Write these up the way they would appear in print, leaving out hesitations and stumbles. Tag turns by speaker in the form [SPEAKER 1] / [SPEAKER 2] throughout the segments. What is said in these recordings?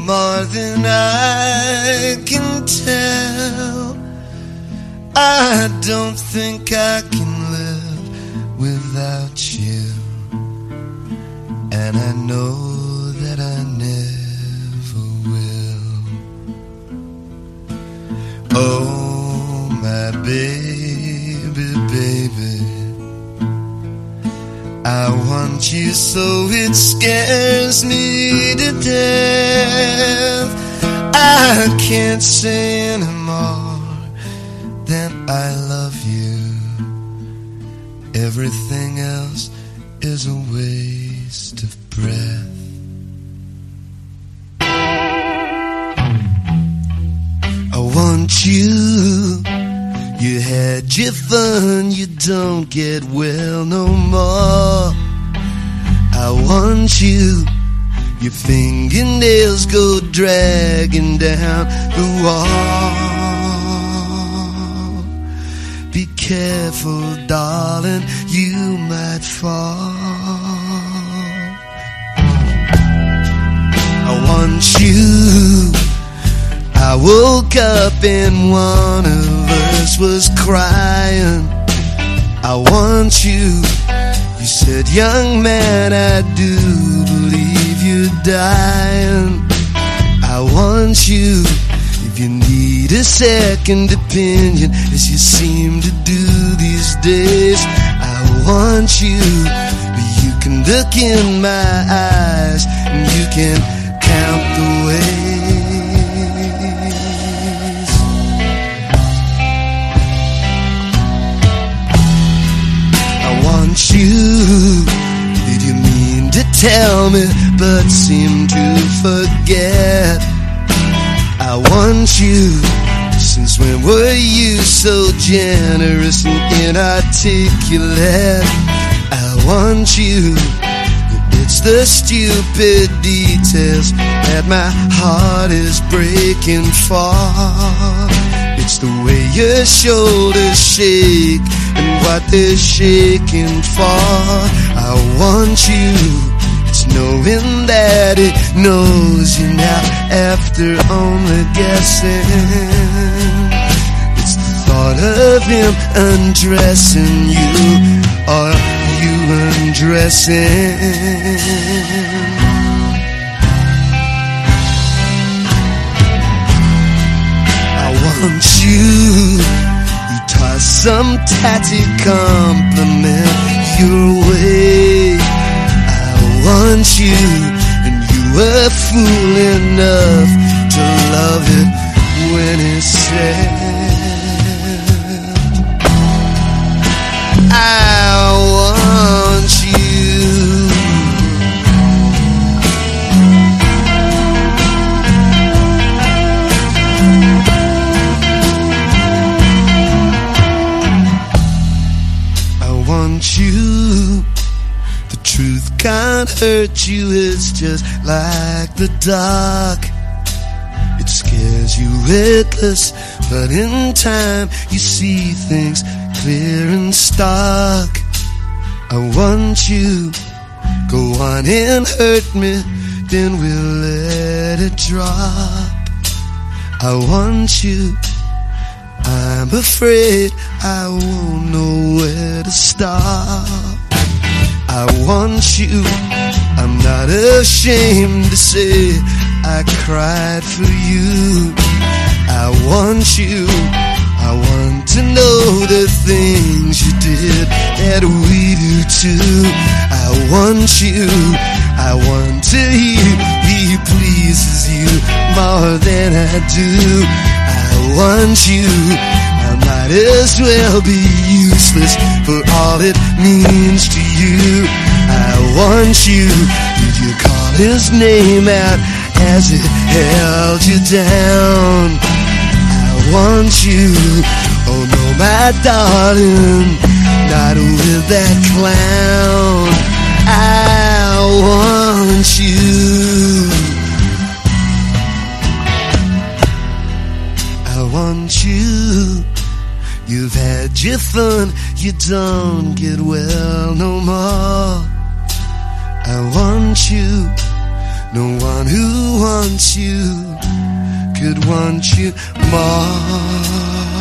[SPEAKER 1] more than I can tell. I don't think I can live without you, and I know that I never will. Oh, my baby, baby, I want you so it scares me to death. I can't say anymore than I love you. Everything else is a waste of breath. I want you. You had your fun, you don't get well no more. I want you. Your fingernails go dragging down the wall. Be careful, darling, you might fall. I want you. I woke up and one of us was crying. I want you. You said, young man, I do believe you're dying. I want you. If you need a second opinion, as you seem to do these days, I want you. But you can look in my eyes and you can count the ways. You, did you mean to tell me but seem to forget? I want you. Since when were you so generous and inarticulate? I want you. It's the stupid details that my heart is breaking for. It's the way your shoulders shake and what they're shaking for. I want you. It's knowing that it knows you now after only guessing. It's the thought of him undressing you or you undressing. Want you. You toss some tatty compliment your way. I want you, and you were fool enough to love it when it's said. I want you. You, the truth can't hurt you. It's just like the dark. It scares you witless, but in time you see things clear and stark. I want you. Go on and hurt me, then we'll let it drop. I want you. I'm afraid I won't know where to stop. I want you. I'm not ashamed to say I cried for you. I want you. I want to know the things you did that we do too. I want you. I want to hear he pleases you more than I do. I want you. I might as well be useless for all it means to you. I want you. Did you call his name out as it held you down? I want you. Oh no, my darling, not with that clown. I want you. I want you. You've had your fun, you don't get well no more. I want you. No one who wants you could want you more.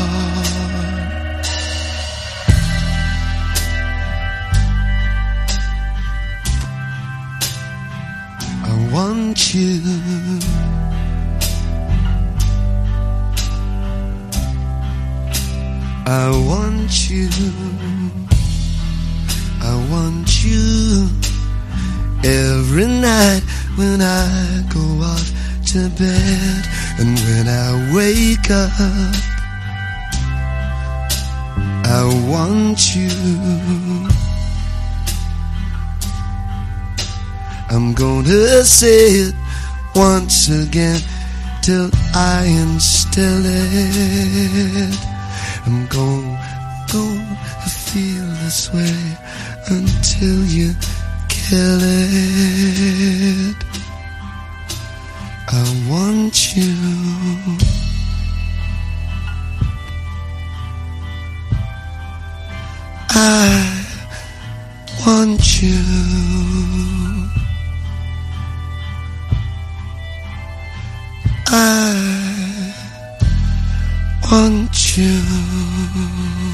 [SPEAKER 1] I want you. I want you. I want you. Every night when I go off to bed and when I wake up, I want you. I'm gonna say it once again till I instill it. I'm gonna feel this way until you kill it. I want you. I want you. I want you.